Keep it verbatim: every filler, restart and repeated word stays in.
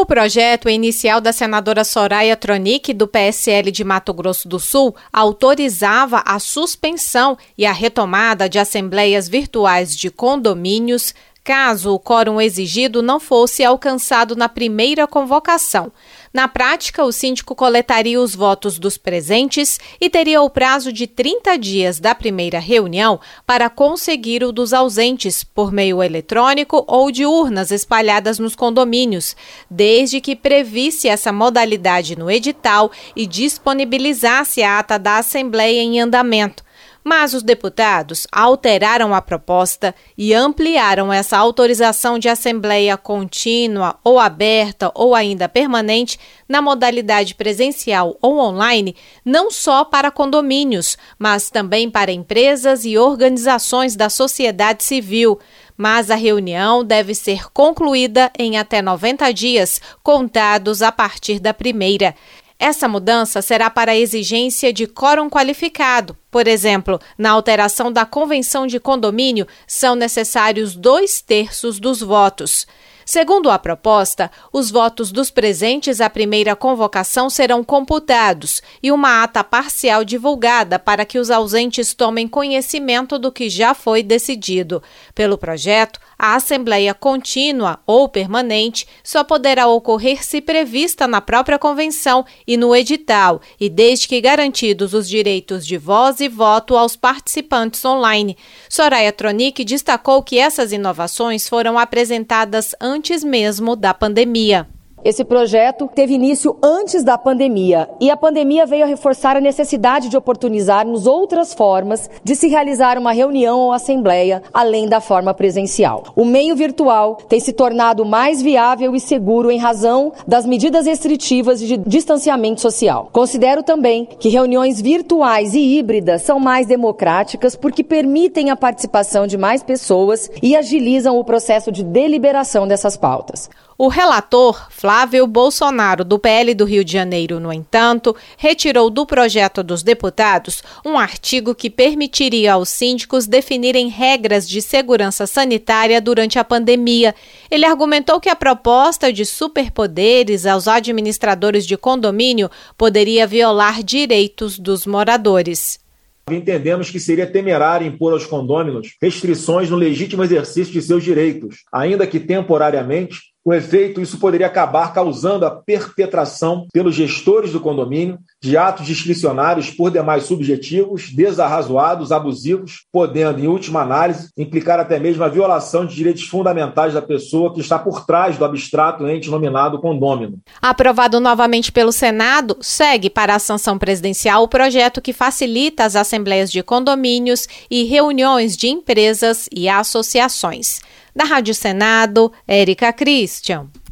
projeto inicial da senadora Soraya Tronic, do P S L de Mato Grosso do Sul, autorizava a suspensão e a retomada de assembleias virtuais de condomínios, caso o quórum exigido não fosse alcançado na primeira convocação. Na prática, o síndico coletaria os votos dos presentes e teria o prazo de trinta dias da primeira reunião para conseguir o dos ausentes, por meio eletrônico ou de urnas espalhadas nos condomínios, desde que previsse essa modalidade no edital e disponibilizasse a ata da Assembleia em andamento. Mas os deputados alteraram a proposta e ampliaram essa autorização de assembleia contínua ou aberta ou ainda permanente na modalidade presencial ou online, não só para condomínios, mas também para empresas e organizações da sociedade civil. Mas a reunião deve ser concluída em até noventa dias, contados a partir da primeira. Essa mudança será para a exigência de quórum qualificado. Por exemplo, na alteração da convenção de condomínio, são necessários dois terços dos votos. Segundo a proposta, os votos dos presentes à primeira convocação serão computados e uma ata parcial divulgada para que os ausentes tomem conhecimento do que já foi decidido. Pelo projeto, a assembleia contínua ou permanente só poderá ocorrer se prevista na própria convenção e no edital, e desde que garantidos os direitos de voz e voto aos participantes online. Soraya Tronic destacou que essas inovações foram apresentadas antes mesmo da pandemia. Esse projeto teve início antes da pandemia e a pandemia veio a reforçar a necessidade de oportunizarmos outras formas de se realizar uma reunião ou assembleia, além da forma presencial. O meio virtual tem se tornado mais viável e seguro em razão das medidas restritivas de distanciamento social. Considero também que reuniões virtuais e híbridas são mais democráticas porque permitem a participação de mais pessoas e agilizam o processo de deliberação dessas pautas. O relator, Flávio Bolsonaro, do P L do Rio de Janeiro, no entanto, retirou do projeto dos deputados um artigo que permitiria aos síndicos definirem regras de segurança sanitária durante a pandemia. Ele argumentou que a proposta de superpoderes aos administradores de condomínio poderia violar direitos dos moradores. Entendemos que seria temerário impor aos condôminos restrições no legítimo exercício de seus direitos, ainda que temporariamente. Com efeito, isso poderia acabar causando a perpetração pelos gestores do condomínio de atos discricionários por demais subjetivos, desarrazoados, abusivos, podendo, em última análise, implicar até mesmo a violação de direitos fundamentais da pessoa que está por trás do abstrato ente nominado condômino. Aprovado novamente pelo Senado, segue para a sanção presidencial o projeto que facilita as assembleias de condomínios e reuniões de empresas e associações. Da Rádio Senado, Érica Christian.